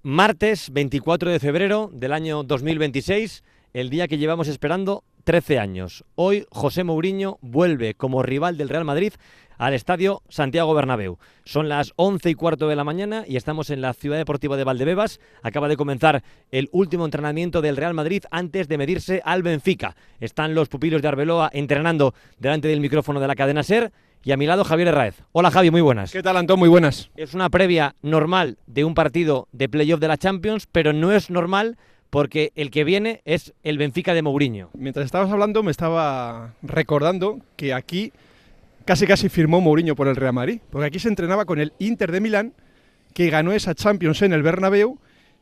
Martes 24 de febrero del año 2026, el día que llevamos esperando 13 años. Hoy José Mourinho vuelve como rival del Real Madrid al estadio Santiago Bernabéu. Son las 11:15 de la mañana y estamos en la Ciudad Deportiva de Valdebebas. Acaba de comenzar el último entrenamiento del Real Madrid antes de medirse al Benfica. Están los pupilos de Arbeloa entrenando delante del micrófono de la cadena SER. Y a mi lado Javier Herráez. Hola Javi, muy buenas. ¿Qué tal, Antón? Muy buenas. Es una previa normal de un partido de playoff de la Champions, pero no es normal porque el que viene es el Benfica de Mourinho. Mientras estabas hablando me estaba recordando que aquí casi firmó Mourinho por el Real Madrid, porque aquí se entrenaba con el Inter de Milán, que ganó esa Champions en el Bernabéu,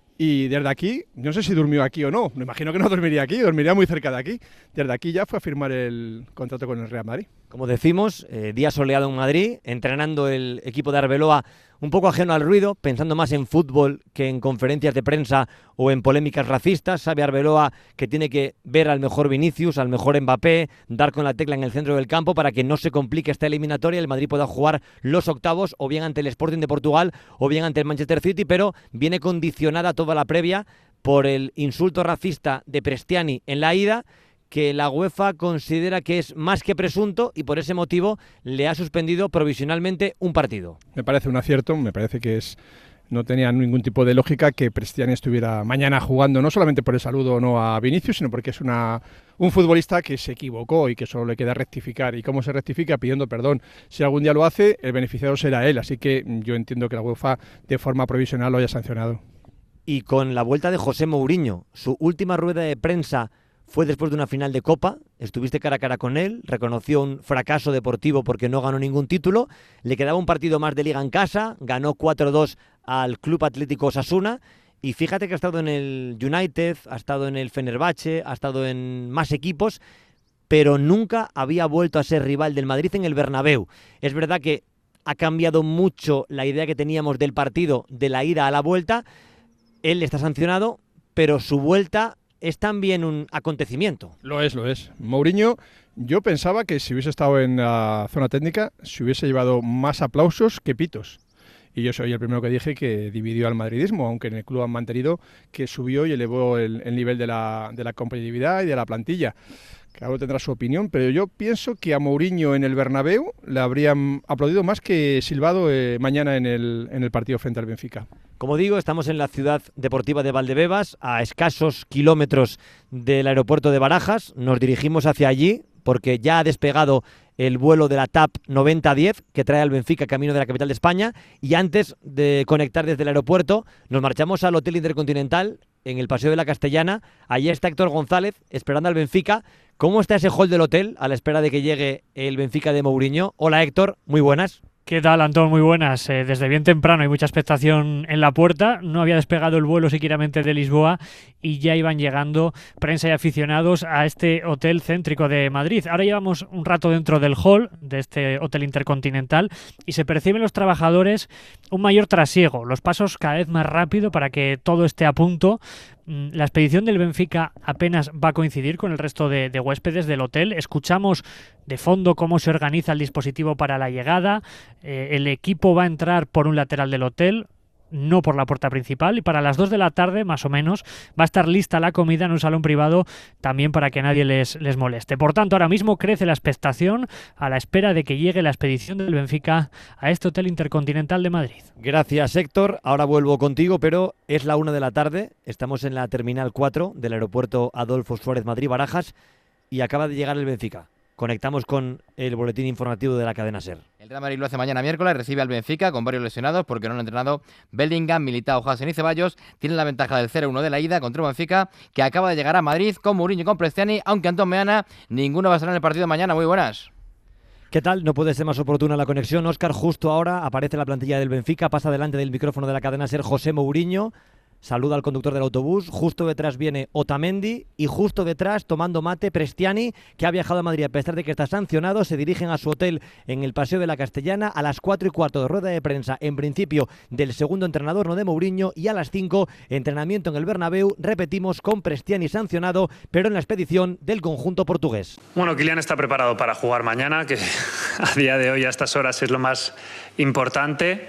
y desde aquí, no sé si durmió aquí o no, me imagino que no dormiría aquí, dormiría muy cerca de aquí. Desde aquí ya fue a firmar el contrato con el Real Madrid. Como decimos, día soleado en Madrid, entrenando el equipo de Arbeloa un poco ajeno al ruido, pensando más en fútbol que en conferencias de prensa o en polémicas racistas. Sabe Arbeloa que tiene que ver al mejor Vinicius, al mejor Mbappé, dar con la tecla en el centro del campo para que no se complique esta eliminatoria y el Madrid pueda jugar los octavos o bien ante el Sporting de Portugal o bien ante el Manchester City, pero viene condicionada toda la previa por el insulto racista de Prestiani en la ida, que la UEFA considera que es más que presunto y por ese motivo le ha suspendido provisionalmente un partido. Me parece un acierto, me parece que no tenía ningún tipo de lógica que Prestiani estuviera mañana jugando, no solamente por el saludo o no a Vinicius, sino porque es un futbolista que se equivocó y que solo le queda rectificar. ¿Y cómo se rectifica? Pidiendo perdón. Si algún día lo hace, el beneficiado será él, así que yo entiendo que la UEFA de forma provisional lo haya sancionado. Y con la vuelta de José Mourinho, su última rueda de prensa fue después de una final de Copa, estuviste cara a cara con él, reconoció un fracaso deportivo porque no ganó ningún título, le quedaba un partido más de Liga en casa, ganó 4-2 al Club Atlético Osasuna y fíjate que ha estado en el United, ha estado en el Fenerbahce, ha estado en más equipos, pero nunca había vuelto a ser rival del Madrid en el Bernabéu. Es verdad que ha cambiado mucho la idea que teníamos del partido, de la ida a la vuelta. Él está sancionado, pero su vuelta es también un acontecimiento. Lo es. Mourinho, yo pensaba que si hubiese estado en la zona técnica, se hubiese llevado más aplausos que pitos. Y yo soy el primero que dije que dividió al madridismo, aunque en el club han mantenido que subió y elevó el nivel de la competitividad y de la plantilla. Cada uno tendrá su opinión, pero yo pienso que a Mourinho en el Bernabéu le habrían aplaudido más que silbado mañana en el partido frente al Benfica. Como digo, estamos en la Ciudad Deportiva de Valdebebas, a escasos kilómetros del aeropuerto de Barajas. Nos dirigimos hacia allí porque ya ha despegado el vuelo de la TAP 9010 que trae al Benfica camino de la capital de España, y antes de conectar desde el aeropuerto nos marchamos al Hotel Intercontinental en el Paseo de la Castellana. Allí está Héctor González esperando al Benfica. ¿Cómo está ese hall del hotel a la espera de que llegue el Benfica de Mourinho? Hola Héctor, muy buenas. ¿Qué tal, Antón? Muy buenas. Desde bien temprano hay mucha expectación en la puerta. No había despegado el vuelo siquieramente de Lisboa y ya iban llegando prensa y aficionados a este hotel céntrico de Madrid. Ahora llevamos un rato dentro del hall de este hotel intercontinental y se perciben los trabajadores un mayor trasiego, los pasos cada vez más rápido para que todo esté a punto. La expedición del Benfica apenas va a coincidir con el resto de huéspedes del hotel. Escuchamos de fondo cómo se organiza el dispositivo para la llegada. El equipo va a entrar por un lateral del hotel, no por la puerta principal, y para las 2 de la tarde, más o menos, va a estar lista la comida en un salón privado también para que nadie les moleste. Por tanto, ahora mismo crece la expectación a la espera de que llegue la expedición del Benfica a este Hotel Intercontinental de Madrid. Gracias, Héctor. Ahora vuelvo contigo, pero es la 1 de la tarde. Estamos en la Terminal 4 del aeropuerto Adolfo Suárez Madrid-Barajas y acaba de llegar el Benfica. Conectamos con el boletín informativo de la cadena SER. El Real Madrid lo hace mañana miércoles, recibe al Benfica con varios lesionados porque no han entrenado Bellingham, Militao, Hasen y Ceballos. Tienen la ventaja del 0-1 de la ida contra el Benfica, que acaba de llegar a Madrid con Mourinho y con Prestiani, aunque Antón Meana, ninguno va a estar en el partido de mañana. Muy buenas. ¿Qué tal? No puede ser más oportuna la conexión. Óscar, justo ahora aparece la plantilla del Benfica, pasa delante del micrófono de la cadena SER José Mourinho. Saluda al conductor del autobús, justo detrás viene Otamendi y justo detrás, tomando mate, Prestiani, que ha viajado a Madrid a pesar de que está sancionado. Se dirigen a su hotel en el Paseo de la Castellana a las 4:15 de rueda de prensa, en principio del segundo entrenador, no de Mourinho, y a las 5 entrenamiento en el Bernabéu, repetimos, con Prestiani sancionado, pero en la expedición del conjunto portugués. Bueno, Kylian está preparado para jugar mañana, que a día de hoy a estas horas es lo más importante.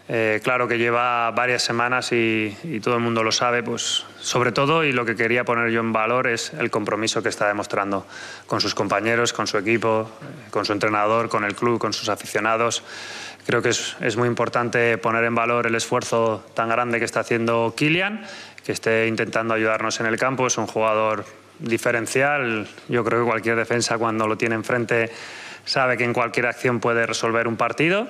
Claro que lleva varias semanas y todo el mundo lo sabe, pues sobre todo, y lo que quería poner yo en valor es el compromiso que está demostrando con sus compañeros, con su equipo, con su entrenador, con el club, con sus aficionados. Creo que es muy importante poner en valor el esfuerzo tan grande que está haciendo Kylian, que esté intentando ayudarnos en el campo. Es un jugador diferencial. Yo creo que cualquier defensa, cuando lo tiene enfrente, sabe que en cualquier acción puede resolver un partido.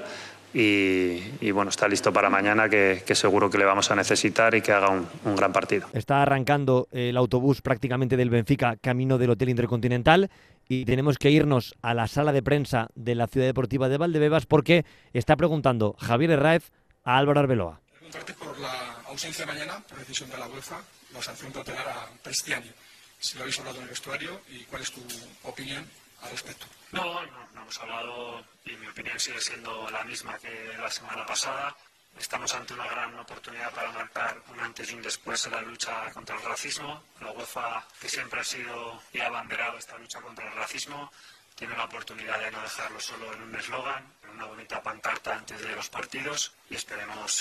Y bueno, está listo para mañana, que seguro que le vamos a necesitar y que haga un gran partido. Está arrancando el autobús prácticamente del Benfica, camino del Hotel Intercontinental, y tenemos que irnos a la sala de prensa de la Ciudad Deportiva de Valdebebas porque está preguntando Javier Herráez a Álvaro Arbeloa. Preguntarte por la ausencia mañana, por decisión de la UEFA, la sanción cautelar a Prestiani. Si lo habéis hablado en el vestuario y cuál es tu opinión al respecto. No hemos hablado y mi opinión sigue siendo la misma que la semana pasada. Estamos ante una gran oportunidad para marcar un antes y un después en la lucha contra el racismo. La UEFA, que siempre ha sido y ha abanderado esta lucha contra el racismo, tiene la oportunidad de no dejarlo solo en un eslogan, en una bonita pancarta antes de los partidos, y espero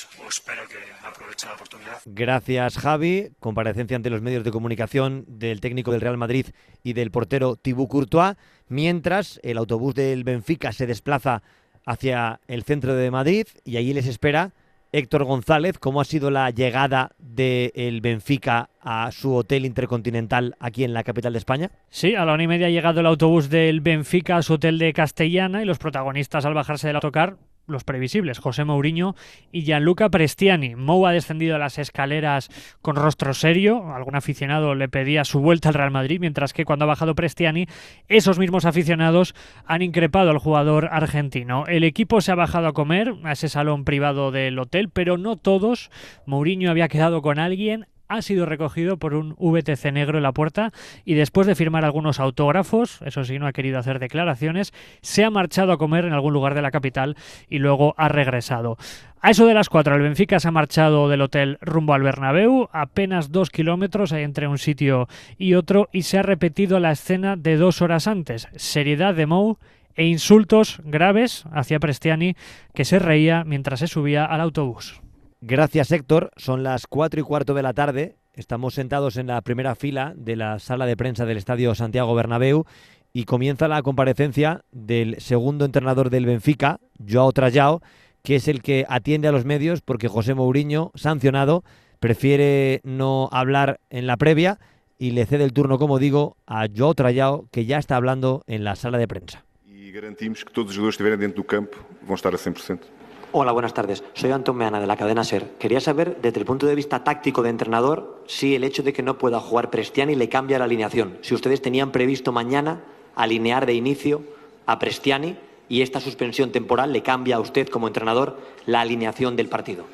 que aproveche la oportunidad. Gracias, Javi. Comparecencia ante los medios de comunicación del técnico del Real Madrid y del portero Thibaut Courtois, mientras el autobús del Benfica se desplaza hacia el centro de Madrid y allí les espera Héctor González. ¿Cómo ha sido la llegada del Benfica a su hotel intercontinental aquí en la capital de España? Sí, a la 1:30 ha llegado el autobús del Benfica a su hotel de Castellana y los protagonistas al bajarse del autocar, los previsibles, José Mourinho y Gianluca Prestiani. Mou ha descendido a las escaleras con rostro serio. Algún aficionado le pedía su vuelta al Real Madrid, mientras que cuando ha bajado Prestiani, esos mismos aficionados han increpado al jugador argentino. El equipo se ha bajado a comer a ese salón privado del hotel, pero no todos. Mourinho había quedado con alguien, ha sido recogido por un VTC negro en la puerta y después de firmar algunos autógrafos, eso sí, no ha querido hacer declaraciones, se ha marchado a comer en algún lugar de la capital y luego ha regresado. A eso de las 4, el Benfica se ha marchado del hotel rumbo al Bernabéu, apenas 2 kilómetros hay entre un sitio y otro, y se ha repetido la escena de 2 horas antes. Seriedad de Mou e insultos graves hacia Prestiani, que se reía mientras se subía al autobús. Gracias, Héctor. Son las 4:15 de la tarde. Estamos sentados en la primera fila de la sala de prensa del Estadio Santiago Bernabéu y comienza la comparecencia del segundo entrenador del Benfica, Joao Trajao, que es el que atiende a los medios porque José Mourinho, sancionado, prefiere no hablar en la previa y le cede el turno, como digo, a Joao Trajao, que ya está hablando en la sala de prensa. Y garantimos que todos los jugadores que estiverem dentro del campo van a estar a 100%. Hola, buenas tardes. Soy Antón Meana de la cadena SER. Quería saber, desde el punto de vista táctico de entrenador, si el hecho de que no pueda jugar Prestiani le cambia la alineación. Si ustedes tenían previsto mañana alinear de inicio a Prestiani y esta suspensión temporal le cambia a usted como entrenador la alineación del partido.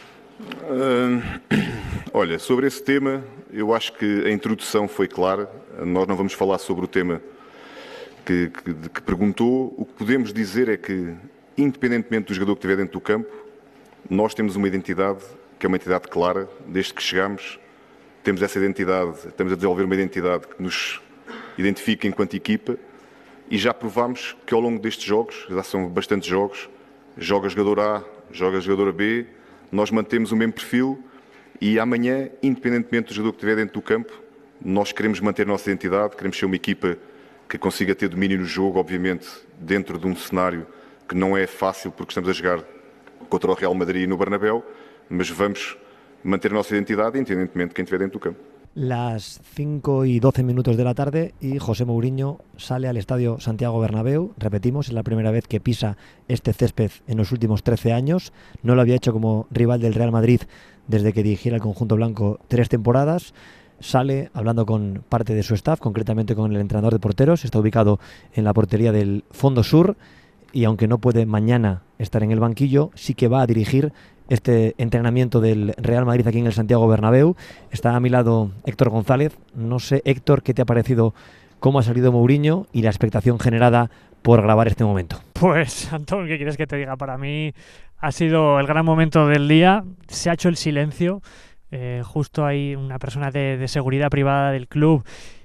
Olha, sobre esse tema, eu acho que a introdução foi clara. Nós não vamos falar sobre o tema que perguntou. O que podemos dizer é que, independentemente do jogador que estiver dentro do campo, nós temos uma identidade que é uma identidade clara. Desde que chegamos, temos essa identidade, estamos a desenvolver uma identidade que nos identifica enquanto equipa e já provámos que ao longo destes jogos, já são bastantes jogos, joga jogador A, joga jogador B, nós mantemos o mesmo perfil e amanhã, independentemente do jogador que estiver dentro do campo, nós queremos manter a nossa identidade, queremos ser uma equipa que consiga ter domínio no jogo, obviamente dentro de um cenário que não é fácil porque estamos a jogar contra o Real Madrid no Bernabéu, mas vamos manter a nossa identidade independentemente de quem estiver dentro do campo. Las 5:12 de la tarde y José Mourinho sale al Estadio Santiago Bernabéu. Repetimos, es la primera vez que pisa este césped en los últimos 13 años. No lo había hecho como rival del Real Madrid desde que dirigiera el conjunto blanco 3 temporadas. Sale hablando con parte de su staff, concretamente con el entrenador de porteros. Está ubicado en la portería del Fondo Sur y aunque no puede mañana estar en el banquillo, sí que va a dirigir este entrenamiento del Real Madrid aquí en el Santiago Bernabéu. Está a mi lado Héctor González. No sé, Héctor, ¿qué te ha parecido cómo ha salido Mourinho y la expectación generada por grabar este momento? Pues, Antón, ¿qué quieres que te diga? Para mí ha sido el gran momento del día. Se ha hecho el silencio. Justo hay una persona de seguridad privada del club.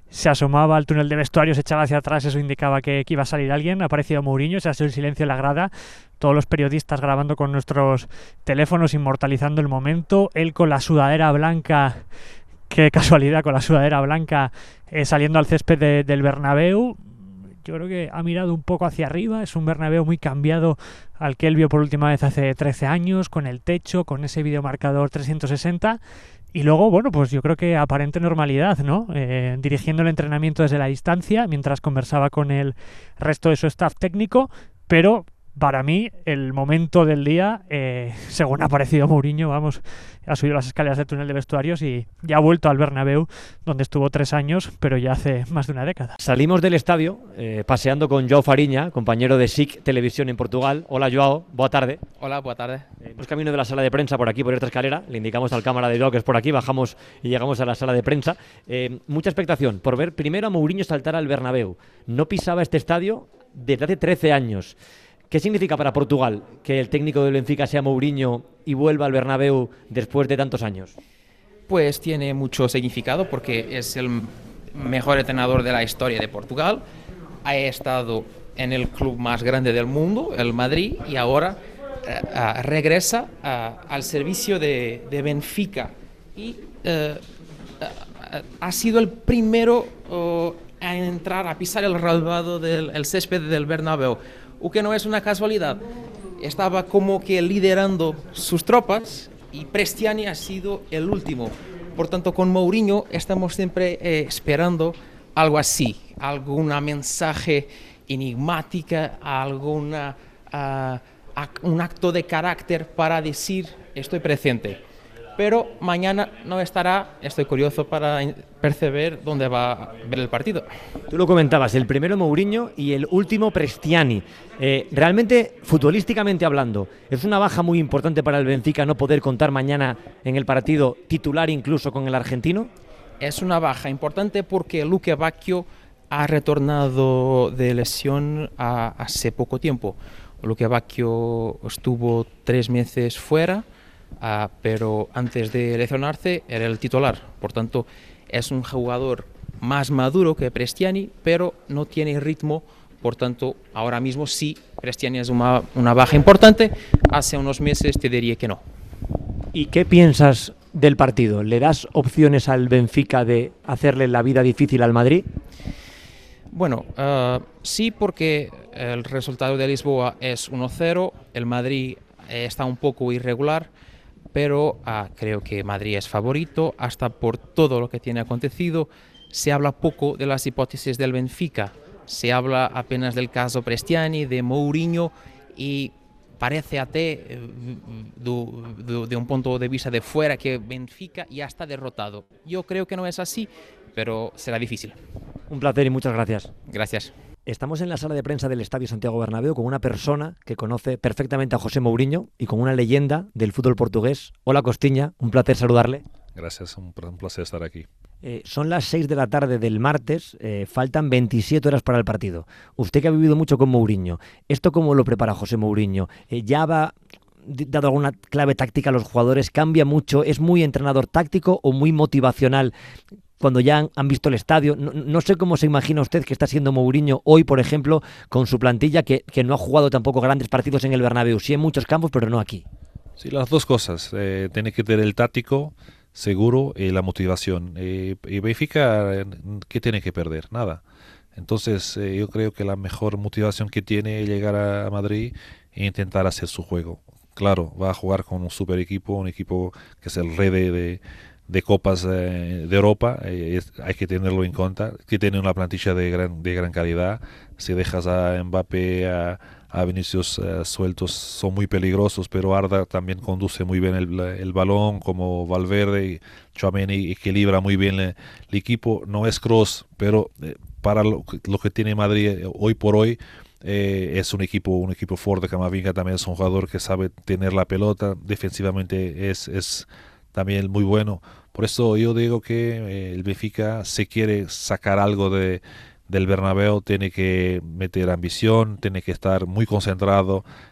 se asomaba al túnel de vestuarios, se echaba hacia atrás, eso indicaba que iba a salir alguien. Ha aparecido Mourinho, se ha hecho el silencio en la grada, todos los periodistas grabando con nuestros teléfonos, inmortalizando el momento, él con la sudadera blanca, qué casualidad, con la sudadera blanca saliendo al césped del Bernabéu. Yo creo que ha mirado un poco hacia arriba, es un Bernabéu muy cambiado al que él vio por última vez hace 13 años, con el techo, con ese videomarcador 360, y luego, bueno, pues yo creo que aparente normalidad, ¿no? Dirigiendo el entrenamiento desde la distancia, mientras conversaba con el resto de su staff técnico, pero para mí, el momento del día, según ha aparecido Mourinho, vamos, ha subido las escaleras del túnel de vestuarios y ya ha vuelto al Bernabéu, donde estuvo 3 años, pero ya hace más de una década. Salimos del estadio paseando con Joao Fariña, compañero de SIC Televisión en Portugal. Hola, Joao, boa tarde. Hola, boa tarde. Pues camino de la sala de prensa por aquí, por esta escalera. Le indicamos al cámara de Joao que es por aquí, bajamos y llegamos a la sala de prensa. Mucha expectación por ver primero a Mourinho saltar al Bernabéu. No pisaba este estadio desde hace 13 años. ¿Qué significa para Portugal que el técnico del Benfica sea Mourinho y vuelva al Bernabéu después de tantos años? Pues tiene mucho significado porque es el mejor entrenador de la historia de Portugal. Ha estado en el club más grande del mundo, el Madrid, y ahora regresa al servicio de Benfica. Y ha sido el primero a entrar, a pisar el rasvado del césped del Bernabéu. O que no es una casualidad, estaba como que liderando sus tropas y Prestiani ha sido el último. Por tanto, con Mourinho estamos siempre esperando algo así, alguna mensaje enigmática, un acto de carácter para decir estoy presente. Pero mañana no estará, estoy curioso para percibir dónde va a ver el partido. Tú lo comentabas, el primero Mourinho y el último Prestiani. Realmente, futbolísticamente hablando, ¿es una baja muy importante para el Benfica no poder contar mañana en el partido titular incluso con el argentino? Es una baja importante porque Luque Bacchio ha retornado de lesión hace poco tiempo. Luque Bacchio estuvo 3 meses fuera, pero antes de lesionarse era el titular. Por tanto, es un jugador más maduro que Prestiani, pero no tiene ritmo. Por tanto, ahora mismo sí, Prestiani es una baja importante. Hace unos meses te diría que no. ¿Y qué piensas del partido? ¿Le das opciones al Benfica de hacerle la vida difícil al Madrid? Bueno, sí, porque el resultado de Lisboa es 1-0. El Madrid está un poco irregular, pero creo que Madrid es favorito, hasta por todo lo que tiene acontecido. Se habla poco de las hipótesis del Benfica, se habla apenas del caso Prestiani, de Mourinho, y parece até, de un punto de vista de fuera, que Benfica ya está derrotado. Yo creo que no es así, pero será difícil. Un placer y muchas gracias. Gracias. Estamos en la sala de prensa del Estadio Santiago Bernabéu con una persona que conoce perfectamente a José Mourinho y con una leyenda del fútbol portugués. Hola, Costiña, un placer saludarle. Gracias, un placer estar aquí. Son las 6 de la tarde del martes, faltan 27 horas para el partido. Usted que ha vivido mucho con Mourinho, ¿esto cómo lo prepara José Mourinho? ¿Ya va dado alguna clave táctica a los jugadores? ¿Cambia mucho? ¿Es muy entrenador táctico o muy motivacional cuando ya han visto el estadio? No sé cómo se imagina usted que está siendo Mourinho hoy, por ejemplo, con su plantilla que no ha jugado tampoco grandes partidos en el Bernabéu. Sí en muchos campos, pero no aquí. Sí, las dos cosas. Tiene que tener el táctico seguro y la motivación. Y Benfica, ¿qué tiene que perder? Nada. Entonces, yo creo que la mejor motivación que tiene es llegar a Madrid e intentar hacer su juego. Claro, va a jugar con un super equipo, un equipo que es el rey de copas de Europa, hay que tenerlo en cuenta, que tiene una plantilla de gran calidad. Si dejas a Mbappé, a Vinicius sueltos, son muy peligrosos, pero Arda también conduce muy bien el balón, como Valverde, y Tchouaméni equilibra muy bien el equipo. No es Kroos, pero para lo que tiene Madrid hoy por hoy, es un equipo fuerte. Camavinga también es un jugador que sabe tener la pelota, defensivamente es también muy bueno. Por eso yo digo que el Benfica, si quiere sacar algo del Bernabéu, tiene que meter ambición, tiene que estar muy concentrado,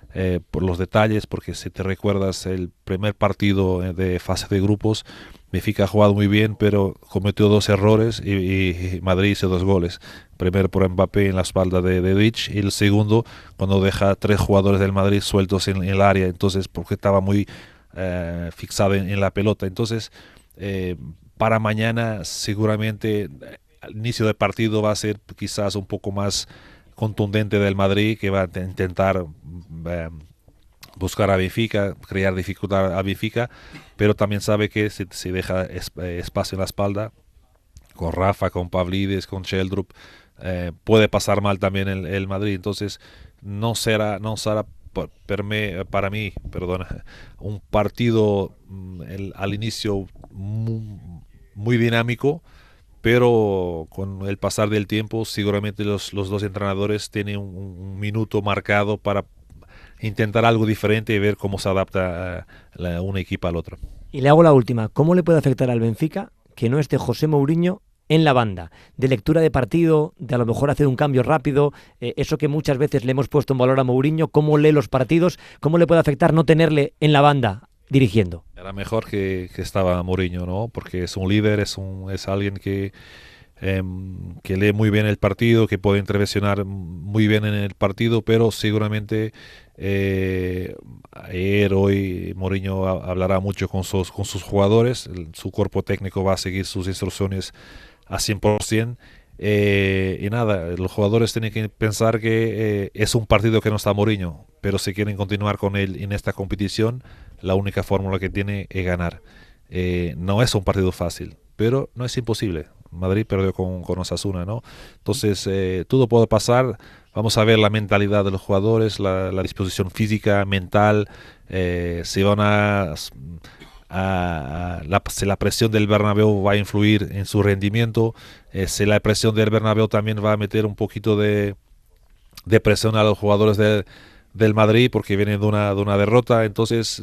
por los detalles, porque si te recuerdas el primer partido de fase de grupos, Benfica ha jugado muy bien, pero cometió 2 errores y Madrid hizo 2 goles. Primero por Mbappé en la espalda de Vic, y el segundo cuando deja 3 jugadores del Madrid sueltos en el área, entonces porque estaba muy fixado en la pelota. Entonces, para mañana seguramente el inicio del partido va a ser quizás un poco más contundente del Madrid, que va a intentar buscar a Benfica, crear dificultad a Benfica, pero también sabe que si deja espacio en la espalda, con Rafa, con Pavlidis, con Sheldrup, puede pasar mal también el Madrid. Entonces no será para mí, un partido al inicio muy dinámico, pero con el pasar del tiempo seguramente los 2 entrenadores tienen un minuto marcado para intentar algo diferente y ver cómo se adapta una equipa al otro. Y le hago la última. ¿Cómo le puede afectar al Benfica que no esté José Mourinho en la banda? De lectura de partido, de a lo mejor hacer un cambio rápido, eso que muchas veces le hemos puesto en valor a Mourinho, ¿cómo lee los partidos? ¿Cómo le puede afectar no tenerle en la banda dirigiendo? Era mejor que estaba Mourinho, ¿no? Porque es un líder, es alguien que lee muy bien el partido, que puede intervencionar muy bien en el partido, pero seguramente hoy Mourinho hablará mucho con sus jugadores, su cuerpo técnico va a seguir sus instrucciones a 100%. Y nada, los jugadores tienen que pensar que es un partido que no está Mourinho, pero si quieren continuar con él en esta competición, la única fórmula que tiene es ganar. No es un partido fácil, pero no es imposible. Madrid perdió con Osasuna, ¿no? Entonces todo puede pasar. Vamos a ver la mentalidad de los jugadores, la disposición física, mental, si van si la presión del Bernabéu va a influir en su rendimiento, si la presión del Bernabéu también va a meter un poquito de presión a los jugadores del Madrid porque vienen de una derrota. Entonces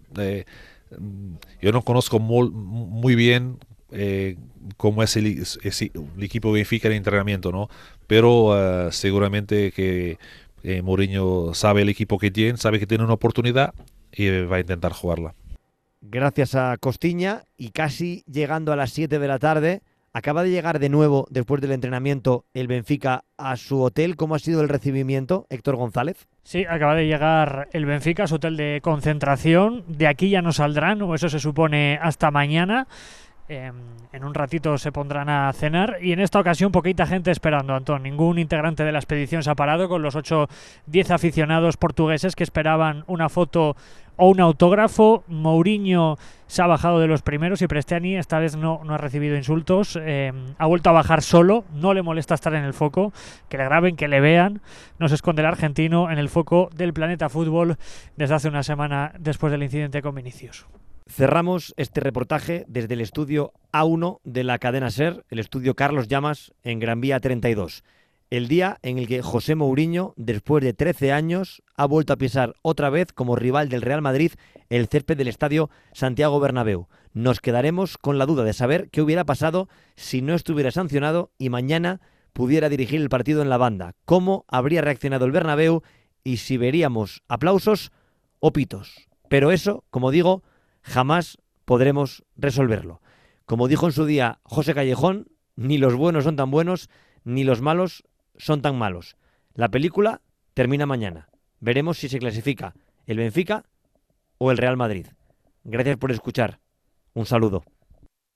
yo no conozco muy bien cómo es el equipo Benfica en entrenamiento, ¿no? Pero seguramente que Mourinho sabe el equipo que tiene, sabe que tiene una oportunidad y va a intentar jugarla. Gracias a Costiña, y casi llegando a las 7 de la tarde, acaba de llegar de nuevo, después del entrenamiento, el Benfica a su hotel. ¿Cómo ha sido el recibimiento, Héctor González? Sí, acaba de llegar el Benfica a su hotel de concentración. De aquí ya no saldrán, o eso se supone, hasta mañana. En un ratito se pondrán a cenar, y en esta ocasión poquita gente esperando, Antón. Ningún integrante de la expedición se ha parado, con los 8-10 aficionados portugueses que esperaban una foto o un autógrafo. Mourinho se ha bajado de los primeros y Prestiani esta vez no ha recibido insultos. Ha vuelto a bajar solo, no le molesta estar en el foco, que le graben, que le vean. No se esconde el argentino en el foco del planeta fútbol desde hace una semana después del incidente con Vinicius. Cerramos este reportaje desde el estudio A1 de la cadena SER, el estudio Carlos Llamas, en Gran Vía 32. El día en el que José Mourinho, después de 13 años, ha vuelto a pisar otra vez como rival del Real Madrid el césped del estadio Santiago Bernabéu. Nos quedaremos con la duda de saber qué hubiera pasado si no estuviera sancionado y mañana pudiera dirigir el partido en la banda. Cómo habría reaccionado el Bernabéu y si veríamos aplausos o pitos. Pero eso, como digo, jamás podremos resolverlo. Como dijo en su día José Callejón, ni los buenos son tan buenos, ni los malos son tan malos. La película termina mañana. Veremos si se clasifica el Benfica o el Real Madrid. Gracias por escuchar. Un saludo.